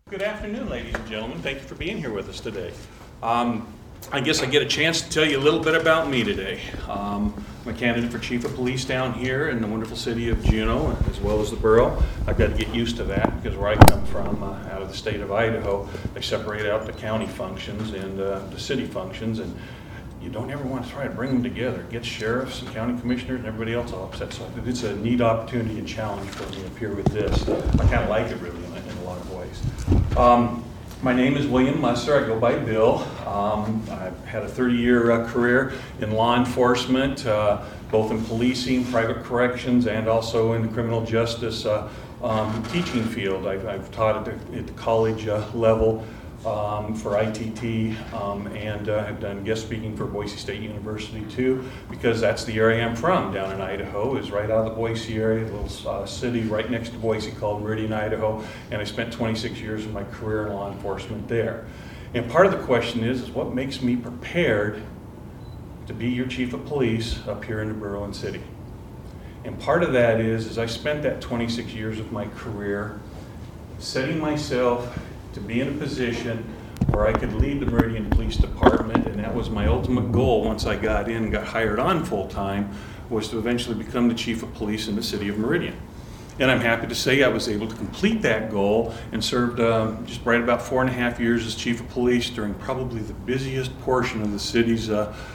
Good afternoon, ladies and gentlemen. Thank you for being here with us today. I guess I get a chance to tell you a little bit about me today. I'm a candidate for Chief of Police down here in the wonderful city of Juneau, as well as the borough. I've got to get used to that because where I come from, out of the state of Idaho, they separate out the county functions and the city functions, and you don't ever want to try to bring them together. Get sheriffs and county commissioners and everybody else all upset. So it's a neat opportunity and challenge for me up here with this. I kind of like it really in a lot of ways. My name is William Musser. I go by Bill. I've had a 30-year career in law enforcement, both in policing, private corrections, and also in the criminal justice teaching field. I've taught at the college level for ITT, and have done guest speaking for Boise State University too, because that's the area I'm from. Down in Idaho is right out of the Boise area, a little city right next to Boise called Meridian, Idaho, and I spent 26 years of my career in law enforcement there. And part of the question is what makes me prepared to be your chief of police up here in the borough and city? And part of that is I spent that 26 years of my career setting myself to be in a position where I could lead the Meridian Police Department, and that was my ultimate goal once I got in and got hired on full-time, was to eventually become the chief of police in the city of Meridian. And I'm happy to say I was able to complete that goal and served just right about 4.5 years as chief of police during probably the busiest portion of the city's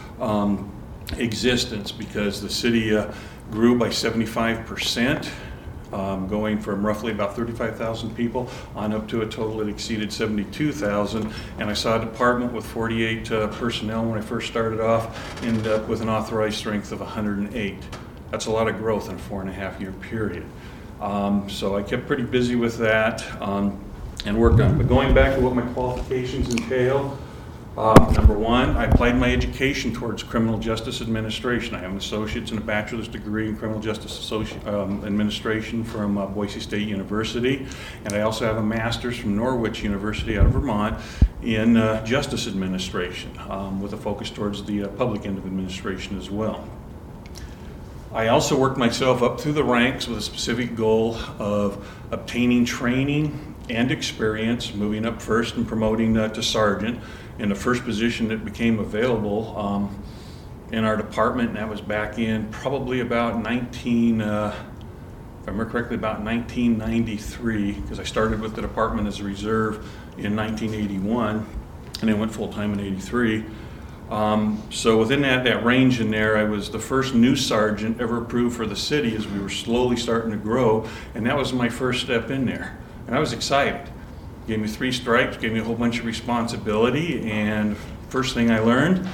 existence, because the city grew by 75%. Going from roughly about 35,000 people on up to a total that exceeded 72,000. And I saw a department with 48 personnel when I first started off, end up with an authorized strength of 108. That's a lot of growth in a 4.5 year period. So I kept pretty busy with that and worked on it. But going back to what my qualifications entail, number one, I applied my education towards criminal justice administration. I have an associate's and a bachelor's degree in criminal justice administration from Boise State University, and I also have a master's from Norwich University out of Vermont in justice administration, with a focus towards the public end of administration as well. I also worked myself up through the ranks with a specific goal of obtaining training and experience, moving up first and promoting to sergeant in the first position that became available in our department, and that was back in probably about if I remember correctly, about 1993, because I started with the department as a reserve in 1981 and then went full-time in 83. So within that range in there, I was the first new sergeant ever approved for the city as we were slowly starting to grow, and that was my first step in there. And I was excited. Gave me 3 stripes, gave me a whole bunch of responsibility, and first thing I learned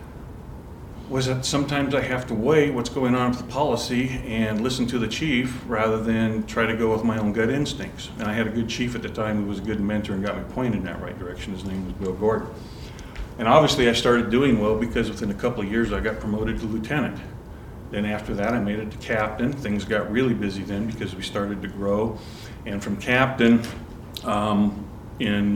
was that sometimes I have to weigh what's going on with the policy and listen to the chief rather than try to go with my own gut instincts. And I had a good chief at the time who was a good mentor and got me pointed in that right direction. His name was Bill Gordon. And obviously I started doing well because within a couple of years I got promoted to lieutenant. Then after that I made it to captain. Things got really busy then because we started to grow. And from captain, in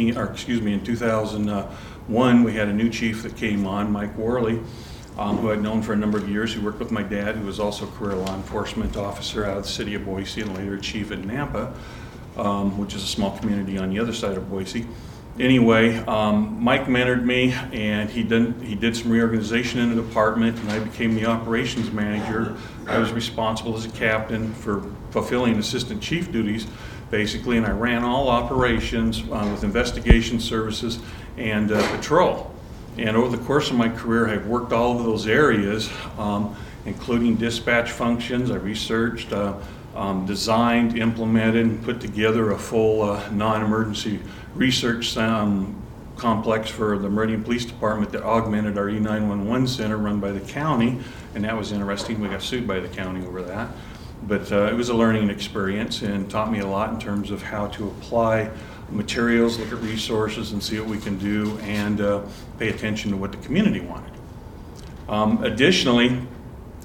2001, we had a new chief that came on, Mike Worley, who I'd known for a number of years. He worked with my dad, who was also a career law enforcement officer out of the city of Boise and later a chief in Nampa, which is a small community on the other side of Boise. Anyway, Mike mentored me, and he did some reorganization in the department, and I became the operations manager. I was responsible as a captain for fulfilling assistant chief duties, basically, and I ran all operations with investigation services and patrol. And over the course of my career, I've worked all of those areas, including dispatch functions. I researched, designed, implemented, and put together a full non-emergency research complex for the Meridian Police Department that augmented our E911 center run by the county, and that was interesting. We got sued by the county over that. But it was a learning experience and taught me a lot in terms of how to apply materials, look at resources, and see what we can do, and pay attention to what the community wanted. Additionally,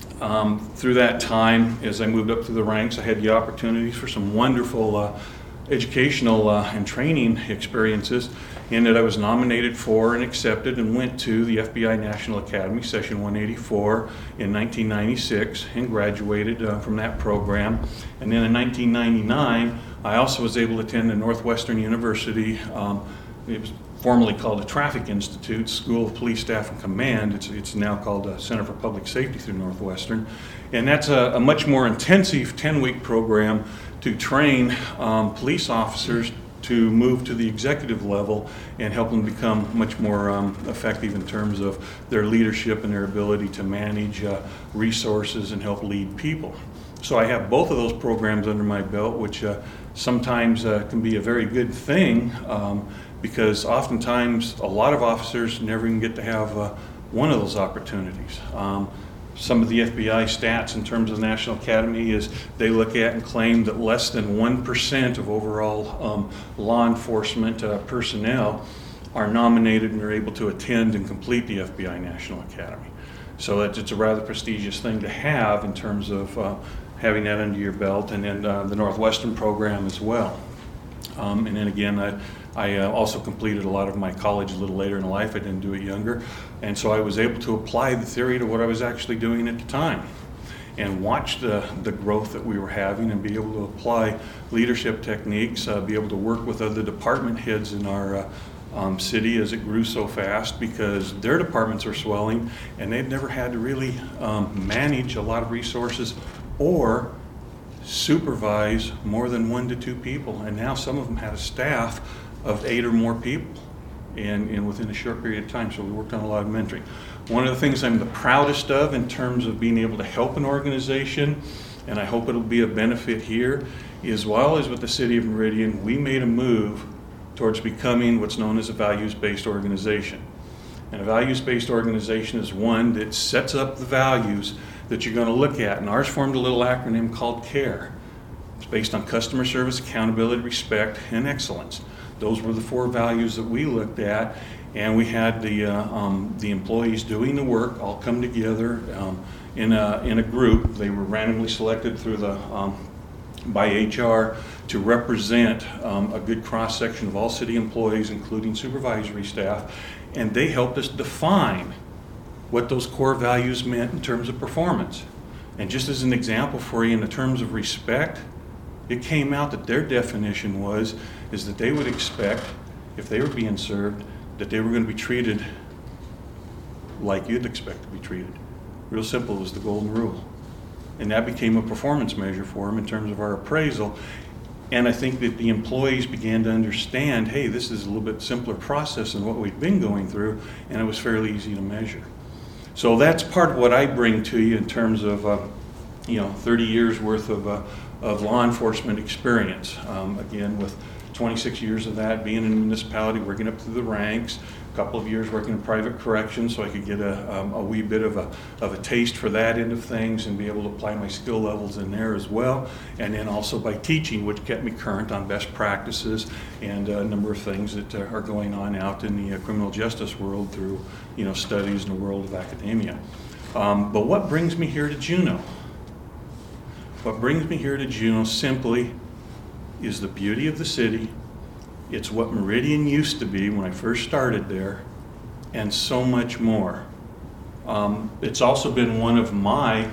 through that time, as I moved up through the ranks, I had the opportunities for some wonderful educational and training experiences, in that I was nominated for and accepted and went to the FBI National Academy Session 184 in 1996 and graduated from that program. And then in 1999, I also was able to attend the Northwestern University. It was formerly called the Traffic Institute, School of Police Staff and Command. It's now called the Center for Public Safety through Northwestern. And that's a much more intensive 10-week program to train police officers to move to the executive level and help them become much more effective in terms of their leadership and their ability to manage resources and help lead people. So I have both of those programs under my belt, which sometimes can be a very good thing, because oftentimes a lot of officers never even get to have one of those opportunities. Some of the FBI stats in terms of the National Academy is they look at and claim that less than 1% of overall law enforcement personnel are nominated and are able to attend and complete the FBI National Academy. So it's a rather prestigious thing to have in terms of having that under your belt, and then the Northwestern program as well. And then again, I also completed a lot of my college a little later in life. I didn't do it younger. And so I was able to apply the theory to what I was actually doing at the time and watch the growth that we were having and be able to apply leadership techniques, be able to work with other department heads in our city as it grew so fast, because their departments are swelling and they've never had to really manage a lot of resources or supervise more than 1 to 2 people. And now some of them had a staff of 8 or more people and within a short period of time. So we worked on a lot of mentoring. One of the things I'm the proudest of in terms of being able to help an organization, and I hope it'll be a benefit here, is while I was with the City of Meridian, we made a move towards becoming what's known as a values-based organization. And a values-based organization is one that sets up the values that you're going to look at. And ours formed a little acronym called CARE. It's based on customer service, accountability, respect, and excellence. Those were the 4 values that we looked at, and we had the employees doing the work all come together in a group. They were randomly selected through by HR to represent a good cross-section of all city employees, including supervisory staff, and they helped us define what those core values meant in terms of performance. And just as an example for you, in the terms of respect, it came out that their definition is that they would expect, if they were being served, that they were going to be treated like you'd expect to be treated. Real simple, it was the golden rule. And that became a performance measure for them in terms of our appraisal. And I think that the employees began to understand, hey, this is a little bit simpler process than what we've been going through, and it was fairly easy to measure. So that's part of what I bring to you in terms of 30 years worth of law enforcement experience. Again, with 26 years of that, being in a municipality, working up through the ranks, a couple of years working in private corrections, so I could get a wee bit of a taste for that end of things and be able to apply my skill levels in there as well. And then also by teaching, which kept me current on best practices and a number of things that are going on out in the criminal justice world through studies in the world of academia. But what brings me here to Juneau? What brings me here to Juneau simply is the beauty of the city. It's what Meridian used to be when I first started there, and so much more. It's also been one of my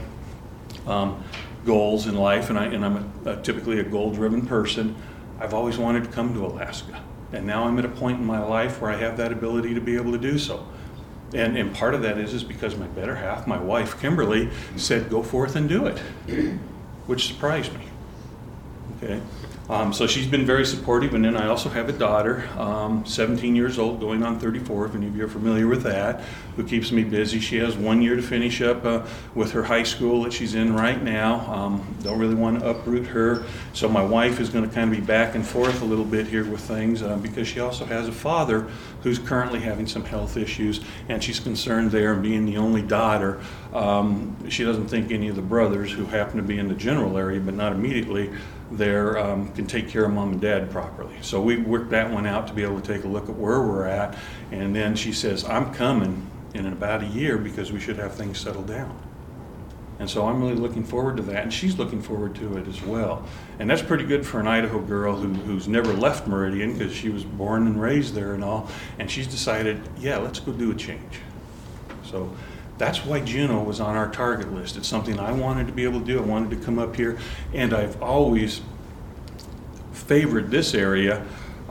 goals in life, and I'm typically a goal-driven person. I've always wanted to come to Alaska, and now I'm at a point in my life where I have that ability to be able to do so. And part of that is because my better half, my wife, Kimberly, said, go forth and do it, which surprised me. Okay. So she's been very supportive, and then I also have a daughter, 17 years old, going on 34, if any of you are familiar with that, who keeps me busy. She has 1 year to finish up with her high school that she's in right now. Don't really want to uproot her, so my wife is going to kind of be back and forth a little bit here with things because she also has a father who's currently having some health issues, and she's concerned there, and being the only daughter, she doesn't think any of the brothers who happen to be in the general area, but not immediately, there can take care of mom and dad properly. So we worked that one out to be able to take a look at where we're at, and then she says, I'm coming in about a year because we should have things settled down. And so I'm really looking forward to that, and she's looking forward to it as well. And that's pretty good for an Idaho girl who's never left Meridian, because she was born and raised there and all, and she's decided, yeah, let's go do a change. So that's why Juneau was on our target list. It's something I wanted to be able to do. I wanted to come up here, and I've always favored this area,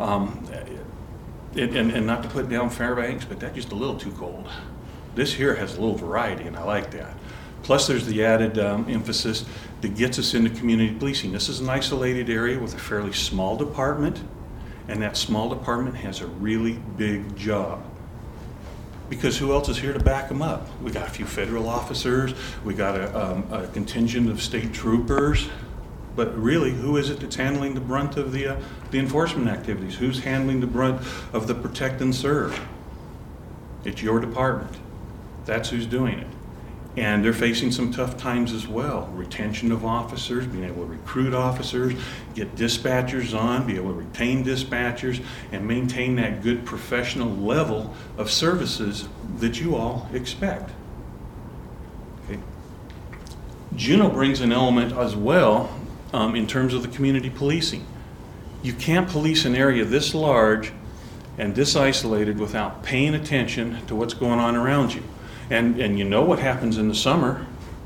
and not to put down Fairbanks, but that's just a little too cold. This here has a little variety, and I like that. Plus, there's the added emphasis that gets us into community policing. This is an isolated area with a fairly small department, and that small department has a really big job. Because who else is here to back them up? We got a few federal officers, we got a contingent of state troopers, but really, who is it that's handling the brunt of the enforcement activities? Who's handling the brunt of the protect and serve? It's your department. That's who's doing it. And they're facing some tough times as well. Retention of officers, being able to recruit officers, get dispatchers on, be able to retain dispatchers, and maintain that good professional level of services that you all expect. Okay. Juneau brings an element as well in terms of the community policing. You can't police an area this large and this isolated without paying attention to what's going on around you. And you know what happens in the summer?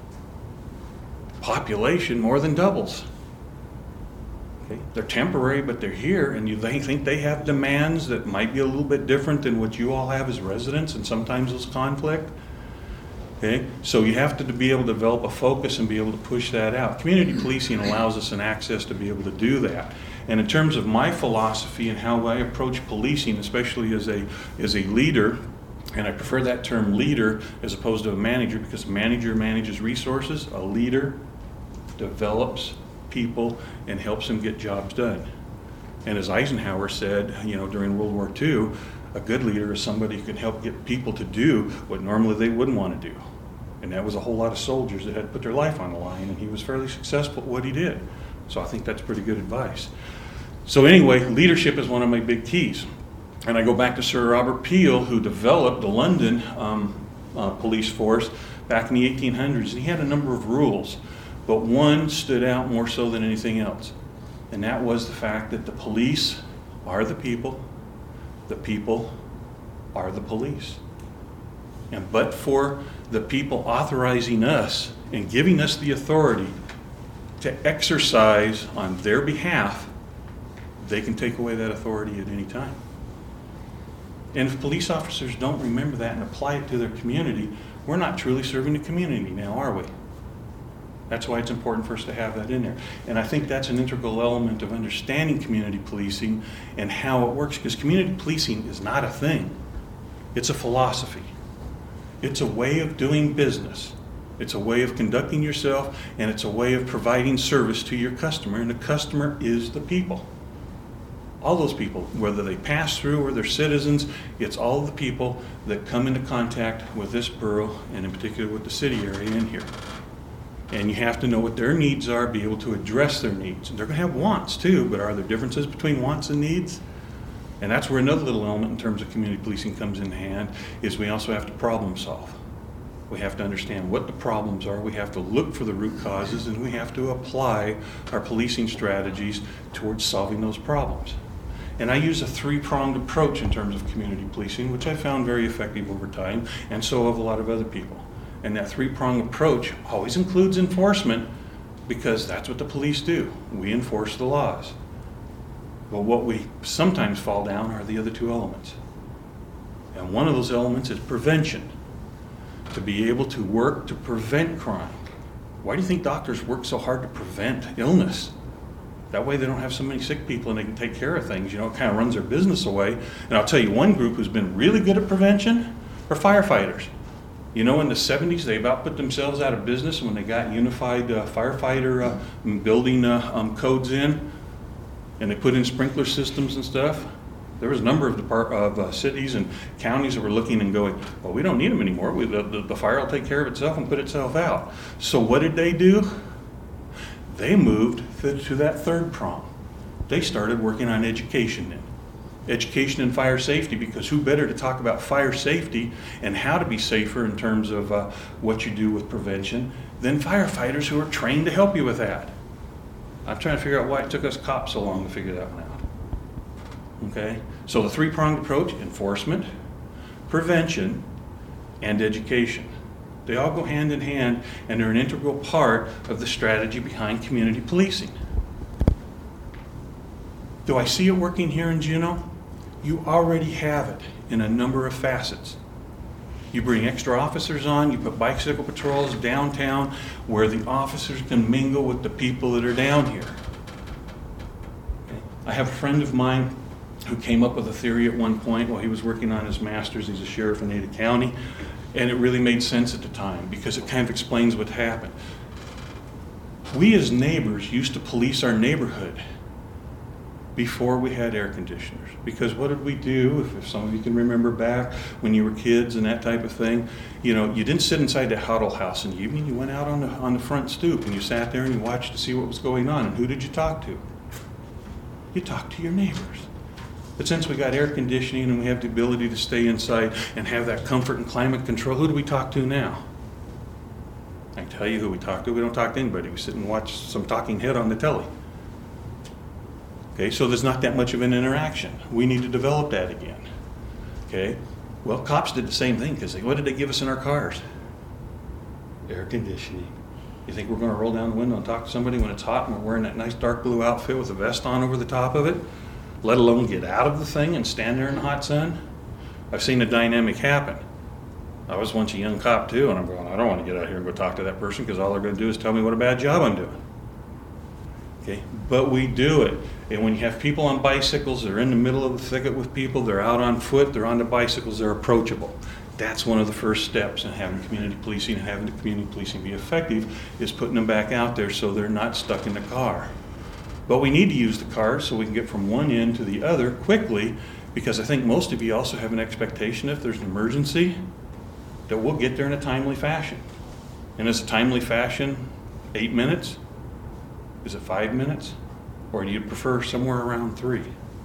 Population more than doubles. Okay? They're temporary, but they're here, and they think they have demands that might be a little bit different than what you all have as residents, and sometimes there's conflict. Okay? So you have to be able to develop a focus and be able to push that out. Community policing allows us an access to be able to do that. And in terms of my philosophy and how I approach policing, especially as a leader, and I prefer that term leader as opposed to a manager, because a manager manages resources. A leader develops people and helps them get jobs done. And as Eisenhower said, during World War II, a good leader is somebody who can help get people to do what normally they wouldn't want to do. And that was a whole lot of soldiers that had to put their life on the line, and he was fairly successful at what he did. So I think that's pretty good advice. So anyway, leadership is one of my big keys. And I go back to Sir Robert Peel, who developed the London police force back in the 1800s. And he had a number of rules, but one stood out more so than anything else. And that was the fact that the police are the people are the police. And but for the people authorizing us and giving us the authority to exercise on their behalf, they can take away that authority at any time. And if police officers don't remember that and apply it to their community, we're not truly serving the community now, are we? That's why it's important for us to have that in there. And I think that's an integral element of understanding community policing and how it works, because community policing is not a thing. It's a philosophy. It's a way of doing business. It's a way of conducting yourself, and it's a way of providing service to your customer, and the customer is the people. All those people, whether they pass through or they're citizens, it's all the people that come into contact with this borough, and in particular with the city area in here. And you have to know what their needs are, be able to address their needs. And they're going to have wants too, but are there differences between wants and needs? And that's where another little element in terms of community policing comes in hand, is we also have to problem solve. We have to understand what the problems are, we have to look for the root causes, and we have to apply our policing strategies towards solving those problems. And I use a three-pronged approach in terms of community policing, which I found very effective over time, and so have a lot of other people. And that three-pronged approach always includes enforcement, because that's what the police do. We enforce the laws. But what we sometimes fall down are the other two elements. And one of those elements is prevention. To be able to work to prevent crime. Why do you think doctors work so hard to prevent illness? That way they don't have so many sick people and they can take care of things. It kind of runs their business away. And I'll tell you one group who's been really good at prevention are firefighters. In the 70s, they about put themselves out of business when they got unified firefighter building codes in, and they put in sprinkler systems and stuff. There was a number of cities and counties that were looking and going, well, we don't need them anymore. The fire will take care of itself and put itself out. So what did they do? They moved to that third prong. They started working on education then. Education in fire safety, because who better to talk about fire safety and how to be safer in terms of what you do with prevention then firefighters who are trained to help you with that. I'm trying to figure out why it took us cops so long to figure that one out. Okay? So the three-pronged approach: enforcement, prevention, and education. They all go hand in hand, and they're an integral part of the strategy behind community policing. Do I see it working here in Juneau? You already have it in a number of facets. You bring extra officers on, you put bicycle patrols downtown where the officers can mingle with the people that are down here. Okay. I have a friend of mine who came up with a theory at one point while he was working on his master's. He's a sheriff in Ada County, and it really made sense at the time because it kind of explains what happened. We as neighbors used to police our neighborhood before we had air conditioners. Because what did we do, if some of you can remember back when you were kids and that type of thing, you know, you didn't sit inside the huddle house in the evening, you went out on the front stoop and you sat there and you watched to see what was going on. And who did you talk to? You talked to your neighbors. But since we got air conditioning and we have the ability to stay inside and have that comfort and climate control, who do we talk to now? I can tell you who we talk to. We don't talk to anybody. We sit and watch some talking head on the telly. Okay, so there's not that much of an interaction. We need to develop that again. Okay, well, cops did the same thing because what did they give us in our cars? Air conditioning. You think we're going to roll down the window and talk to somebody when it's hot and we're wearing that nice dark blue outfit with a vest on over the top of it, let alone get out of the thing and stand there in the hot sun? I've seen the dynamic happen. I was once a young cop too, and I'm going, I don't want to get out here and go talk to that person because all they're going to do is tell me what a bad job I'm doing. Okay, but we do it. And when you have people on bicycles, they're in the middle of the thicket with people, they're out on foot, they're on the bicycles, they're approachable. That's one of the first steps in having community policing and having the community policing be effective, is putting them back out there so they're not stuck in the car. But we need to use the car so we can get from one end to the other quickly, because I think most of you also have an expectation if there's an emergency that we'll get there in a timely fashion. And is a timely fashion 8 minutes? Is it 5 minutes? Or do you prefer somewhere around 3?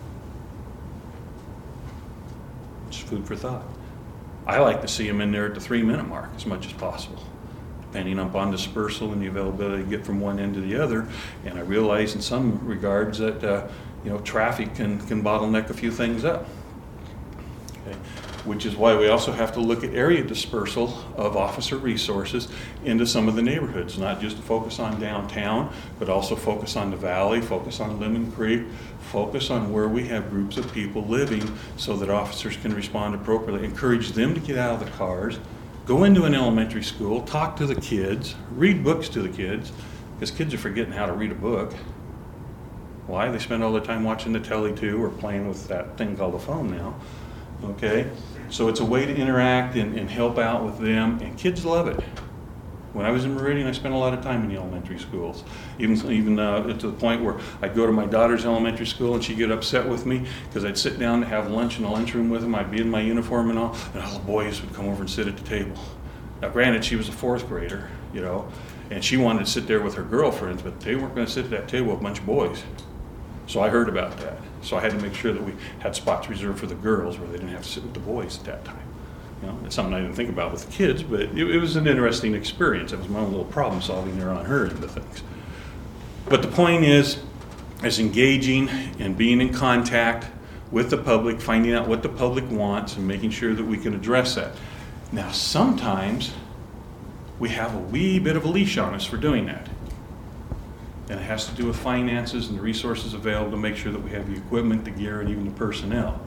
It's food for thought. I like to see them in there at the 3-minute mark as much as possible, depending upon dispersal and the availability to get from one end to the other. And I realize in some regards that traffic can bottleneck a few things up. Okay. Which is why we also have to look at area dispersal of officer resources into some of the neighborhoods, not just to focus on downtown, but also focus on the valley, focus on Lemon Creek, focus on where we have groups of people living so that officers can respond appropriately. Encourage them to get out of the cars, go into an elementary school, talk to the kids, read books to the kids, because kids are forgetting how to read a book. Why? They spend all their time watching the telly too, or playing with that thing called a phone now. Okay, so it's a way to interact and help out with them, and kids love it. When I was in Meridian, I spent a lot of time in the elementary schools, even to the point where I'd go to my daughter's elementary school and she'd get upset with me because I'd sit down to have lunch in the lunchroom with them. I'd be in my uniform and all the boys would come over and sit at the table. Now, granted, she was a 4th grader, and she wanted to sit there with her girlfriends, but they weren't going to sit at that table with a bunch of boys. So I heard about that. So I had to make sure that we had spots reserved for the girls where they didn't have to sit with the boys at that time. It's something I didn't think about with the kids, but it was an interesting experience. It was my own little problem solving there on her end of things. But the point is engaging and being in contact with the public, finding out what the public wants and making sure that we can address that. Now, sometimes we have a wee bit of a leash on us for doing that. And it has to do with finances and the resources available to make sure that we have the equipment, the gear, and even the personnel.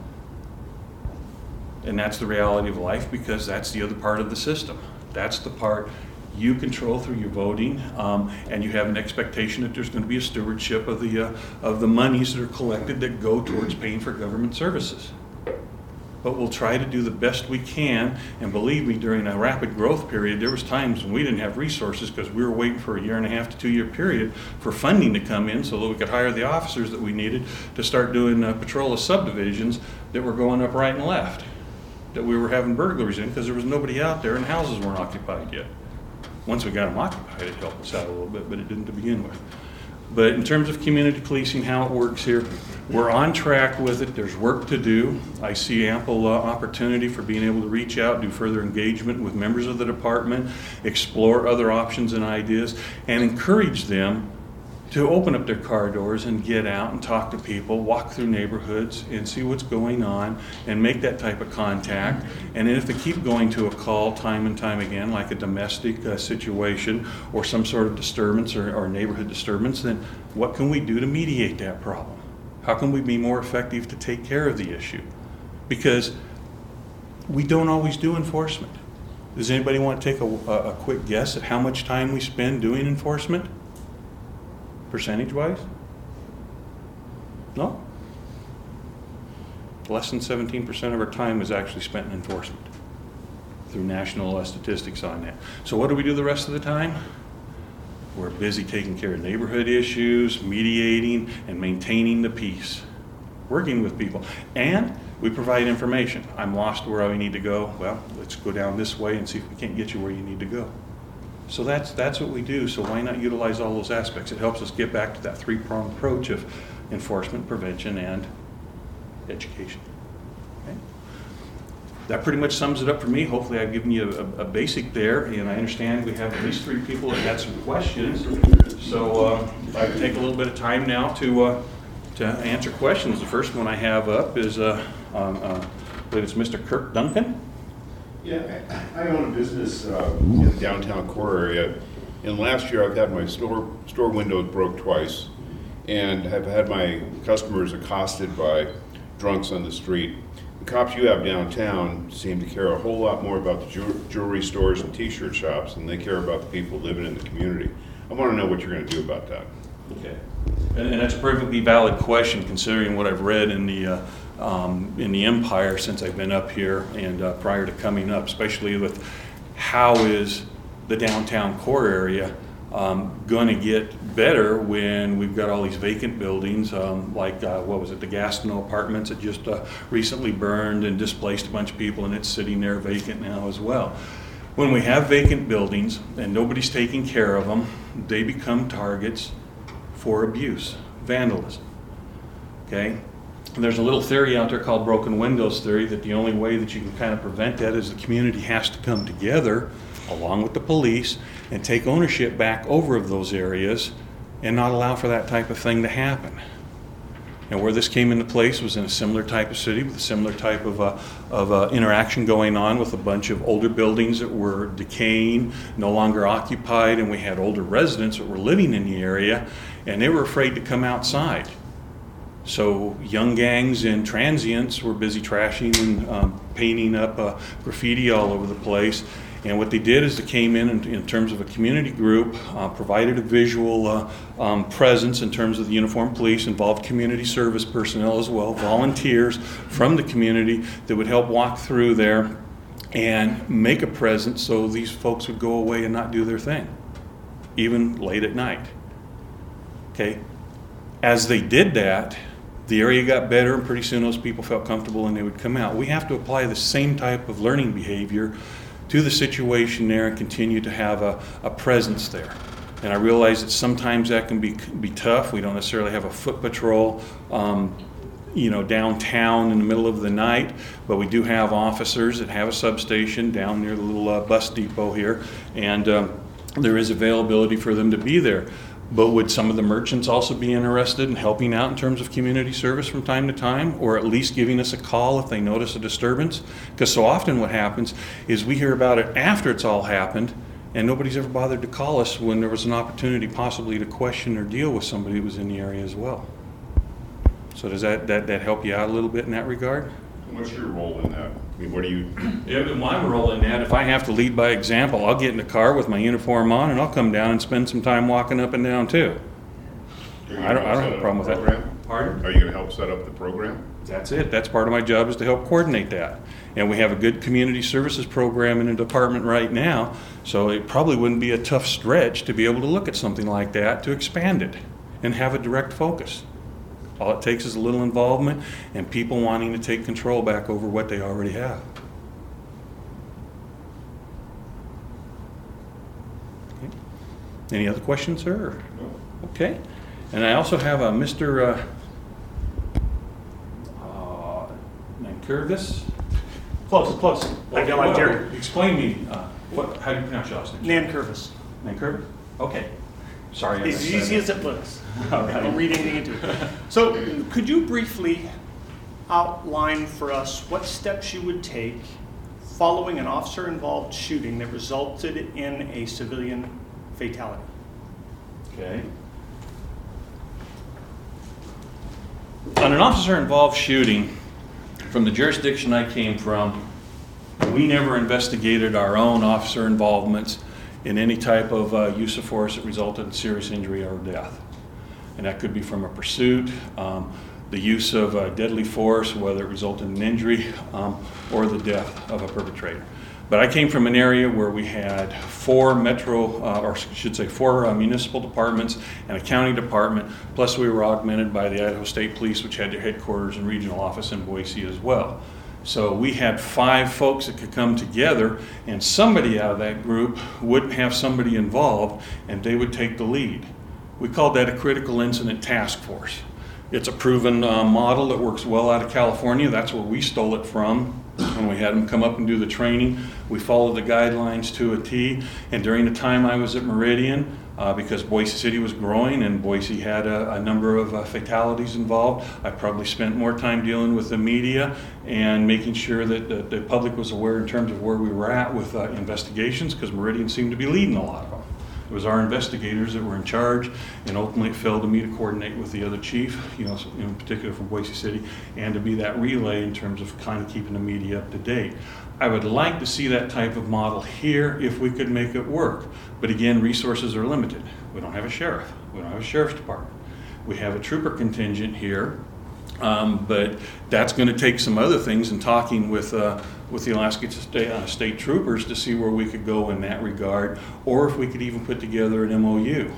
And that's the reality of life, because that's the other part of the system. That's the part you control through your voting, and you have an expectation that there's going to be a stewardship of the monies that are collected that go towards paying for government services. But we'll try to do the best we can, and believe me, during a rapid growth period, there was times when we didn't have resources because we were waiting for a 1.5 to 2 year period for funding to come in so that we could hire the officers that we needed to start doing patrol of subdivisions that were going up right and left, that we were having burglaries in because there was nobody out there and houses weren't occupied yet. Once we got them occupied, it helped us out a little bit, but it didn't to begin with. But in terms of community policing, how it works here, we're on track with it. There's work to do. I see ample opportunity for being able to reach out, do further engagement with members of the department, explore other options and ideas, and encourage them to open up their car doors and get out and talk to people, walk through neighborhoods and see what's going on and make that type of contact. And then if they keep going to a call time and time again, like a domestic situation or some sort of disturbance or neighborhood disturbance, then what can we do to mediate that problem? How can we be more effective to take care of the issue? Because we don't always do enforcement. Does anybody want to take a quick guess at how much time we spend doing enforcement? Percentage-wise? No? Less than 17% of our time is actually spent in enforcement through national statistics on that. So what do we do the rest of the time? We're busy taking care of neighborhood issues, mediating, and maintaining the peace, working with people. And we provide information. I'm lost where I need to go. Well, let's go down this way and see if we can't get you where you need to go. So that's what we do. So why not utilize all those aspects? It helps us get back to that three-pronged approach of enforcement, prevention, and education. Okay? That pretty much sums it up for me. Hopefully I've given you a basic there, and I understand we have at least 3 people that had some questions. So I can take a little bit of time now to answer questions. The first one I have up is, I believe it's Mr. Kirk Duncan. Yeah, I own a business in the downtown core area, and last year I've had my store windows broke twice, and have had my customers accosted by drunks on the street. The cops you have downtown seem to care a whole lot more about the jewelry stores and t-shirt shops than they care about the people living in the community. I want to know what you're going to do about that. Okay, and that's a perfectly valid question considering what I've read in the Empire since I've been up here and prior to coming up, especially with how is the downtown core area going to get better when we've got all these vacant buildings like what was it, the Gastineau Apartments that just recently burned and displaced a bunch of people, and it's sitting there vacant now as well. When we have vacant buildings and nobody's taking care of them, they become targets for abuse, vandalism. Okay? And there's a little theory out there called broken windows theory that the only way that you can kind of prevent that is the community has to come together along with the police and take ownership back over of those areas and not allow for that type of thing to happen. And where this came into place was in a similar type of city with a similar type of interaction going on with a bunch of older buildings that were decaying, no longer occupied, and we had older residents that were living in the area and they were afraid to come outside. So young gangs and transients were busy trashing and painting up graffiti all over the place. And what they did is they came in terms of a community group, provided a visual presence in terms of the uniformed police, involved community service personnel as well, volunteers from the community that would help walk through there and make a presence so these folks would go away and not do their thing, even late at night. Okay? As they did that, the area got better, and pretty soon those people felt comfortable and they would come out. We have to apply the same type of learning behavior to the situation there and continue to have a presence there. And I realize that sometimes that can be tough. We don't necessarily have a foot patrol, downtown in the middle of the night, but we do have officers that have a substation down near the little bus depot here, and there is availability for them to be there. But would some of the merchants also be interested in helping out in terms of community service from time to time, or at least giving us a call if they notice a disturbance? Because so often what happens is we hear about it after it's all happened, and nobody's ever bothered to call us when there was an opportunity possibly to question or deal with somebody who was in the area as well. So does that help you out a little bit in that regard? What's your role in that? I mean, what do you... Yeah, my role in that, if I have to lead by example, I'll get in the car with my uniform on and I'll come down and spend some time walking up and down too. I don't have a problem with that. Pardon? Are you going to help set up the program? That's it. That's part of my job, is to help coordinate that. And we have a good community services program in the department right now, so it probably wouldn't be a tough stretch to be able to look at something like that, to expand it and have a direct focus. All it takes is a little involvement and people wanting to take control back over what they already have. Okay. Any other questions, sir? No. Okay. And I also have a Mr. Nankervis. Close. I got my Terry. Explain me, how do you pronounce your last name? Nankervis. Nankervis? Okay. Sorry. I As missed easy that. as it looks. All right. Don't read anything into it. So could you briefly outline for us what steps you would take following an officer-involved shooting that resulted in a civilian fatality? Okay. On an officer-involved shooting, from the jurisdiction I came from, we never investigated our own officer involvements in any type of use of force that resulted in serious injury or death. And that could be from a pursuit, the use of deadly force, whether it resulted in injury or the death of a perpetrator. But I came from an area where we had four municipal departments and a county department, plus we were augmented by the Idaho State Police, which had their headquarters and regional office in Boise as well. So we had 5 folks that could come together, and somebody out of that group would have somebody involved, and they would take the lead. We called that a critical incident task force. It's a proven model that works well out of California. That's where we stole it from when we had them come up and do the training. We followed the guidelines to a T, and during the time I was at Meridian, because Boise City was growing and Boise had a number of fatalities involved, I probably spent more time dealing with the media and making sure that the public was aware in terms of where we were at with investigations, because Meridian seemed to be leading a lot of them. It was our investigators that were in charge, and ultimately it fell to me to coordinate with the other chief, in particular from Boise City, and to be that relay in terms of kind of keeping the media up to date. I would like to see that type of model here if we could make it work. But again, resources are limited. We don't have a sheriff. We don't have a sheriff's department. We have a trooper contingent here, but that's going to take some other things, and talking with the Alaska State Troopers to see where we could go in that regard, or if we could even put together an MOU.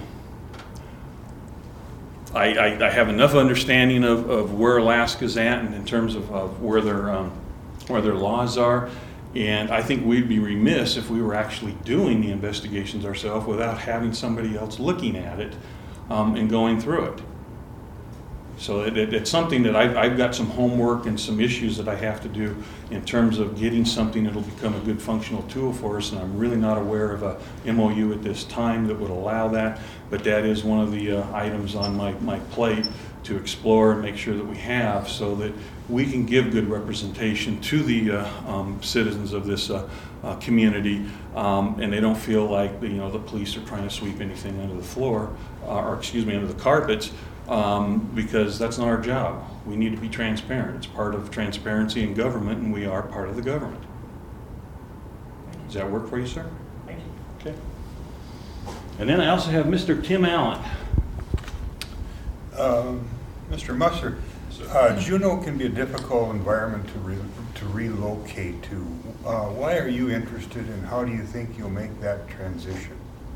I have enough understanding of where Alaska's at and in terms of where their laws are, and I think we'd be remiss if we were actually doing the investigations ourselves without having somebody else looking at it and going through it. So it's something that I've got some homework and some issues that I have to do in terms of getting something that'll become a good functional tool for us, and I'm really not aware of a MOU at this time that would allow that, but that is one of the items on my plate to explore and make sure that we have, so that we can give good representation to the citizens of this community, and they don't feel like the police are trying to sweep anything under the floor, under the carpets, because that's not our job. We need to be transparent. It's part of transparency in government, and we are part of the government. Does that work for you, sir? Thank you. Okay. And then I also have Mr. Tim Allen. Mr. Musser, Juneau can be a difficult environment to relocate to. Why are you interested, and how do you think you'll make that transition?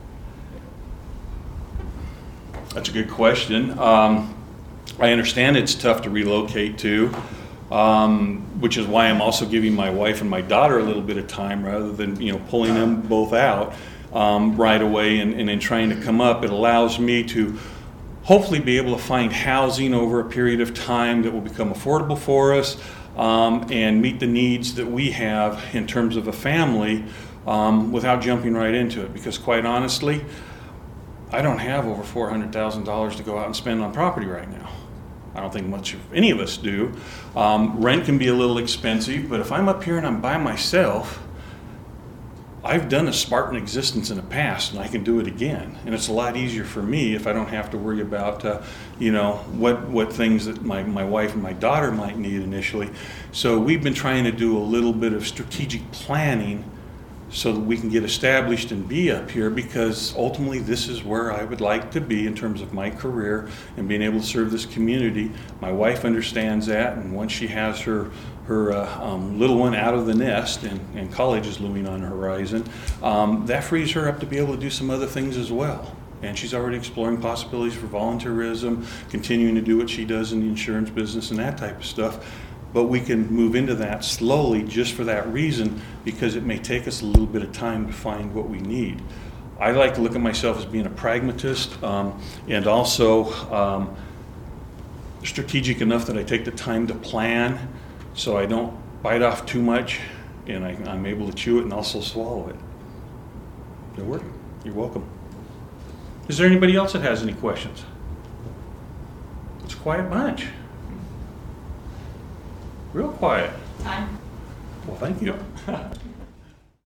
That's a good question. I understand it's tough to relocate to, which is why I'm also giving my wife and my daughter a little bit of time rather than pulling them both out right away and then trying to come up. It allows me to hopefully be able to find housing over a period of time that will become affordable for us and meet the needs that we have in terms of a family without jumping right into it. Because quite honestly, I don't have over $400,000 to go out and spend on property right now. I don't think much of any of us do. Rent can be a little expensive, but if I'm up here and I'm by myself, I've done a Spartan existence in the past, and I can do it again. And it's a lot easier for me if I don't have to worry about, what things that my wife and my daughter might need initially. So we've been trying to do a little bit of strategic planning so that we can get established and be up here, because ultimately this is where I would like to be in terms of my career and being able to serve this community. My wife understands that, and once she has her little one out of the nest and college is looming on the horizon, that frees her up to be able to do some other things as well. And she's already exploring possibilities for volunteerism, continuing to do what she does in the insurance business and that type of stuff. But we can move into that slowly just for that reason, because it may take us a little bit of time to find what we need. I like to look at myself as being a pragmatist, and also strategic enough that I take the time to plan so I don't bite off too much, and I'm able to chew it and also swallow it. Good work. You're welcome. Is there anybody else that has any questions? It's a quiet bunch. Real quiet. Time. Well, thank you.